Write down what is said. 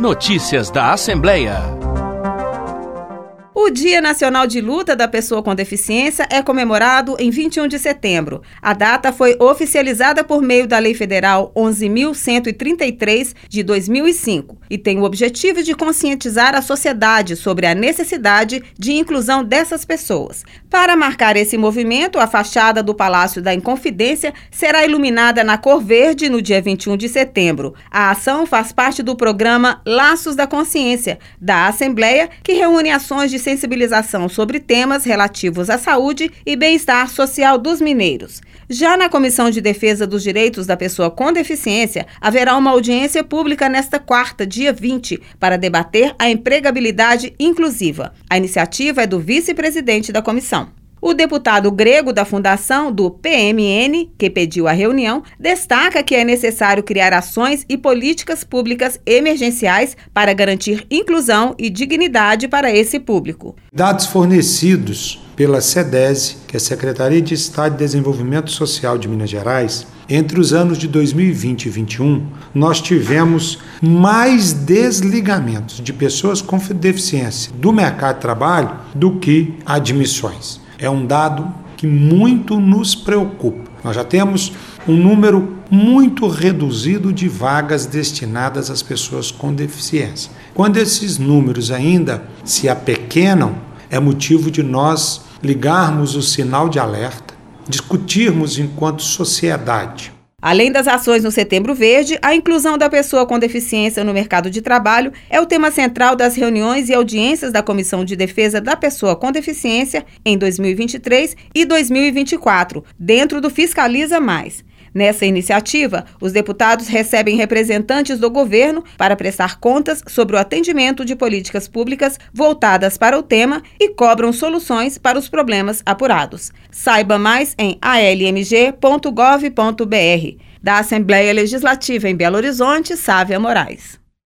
Notícias da Assembleia. O Dia Nacional de Luta da Pessoa com Deficiência é comemorado em 21 de setembro. A data foi oficializada por meio da Lei Federal 11.133, de 2005, e tem o objetivo de conscientizar a sociedade sobre a necessidade de inclusão dessas pessoas. Para marcar esse movimento, a fachada do Palácio da Inconfidência será iluminada na cor verde no dia 21 de setembro. A ação faz parte do programa Laços da Consciência, da Assembleia, que reúne ações de sensibilização sobre temas relativos à saúde e bem-estar social dos mineiros. Já na Comissão de Defesa dos Direitos da Pessoa com Deficiência, haverá uma audiência pública nesta quarta, dia 20, para debater a empregabilidade inclusiva. A iniciativa é do vice-presidente da comissão. O deputado grego da fundação do PMN, que pediu a reunião, destaca que é necessário criar ações e políticas públicas emergenciais para garantir inclusão e dignidade para esse público. Dados fornecidos pela SEDESE, que é a Secretaria de Estado de Desenvolvimento Social de Minas Gerais, entre os anos de 2020 e 2021, nós tivemos mais desligamentos de pessoas com deficiência do mercado de trabalho do que admissões. É um dado que muito nos preocupa. Nós já temos um número muito reduzido de vagas destinadas às pessoas com deficiência. Quando esses números ainda se apequenam, é motivo de nós ligarmos o sinal de alerta, discutirmos enquanto sociedade. Além das ações no Setembro Verde, a inclusão da pessoa com deficiência no mercado de trabalho é o tema central das reuniões e audiências da Comissão de Defesa da Pessoa com Deficiência em 2023 e 2024, dentro do Fiscaliza Mais. Nessa iniciativa, os deputados recebem representantes do governo para prestar contas sobre o atendimento de políticas públicas voltadas para o tema e cobram soluções para os problemas apurados. Saiba mais em almg.gov.br. Da Assembleia Legislativa em Belo Horizonte, Sávia Moraes.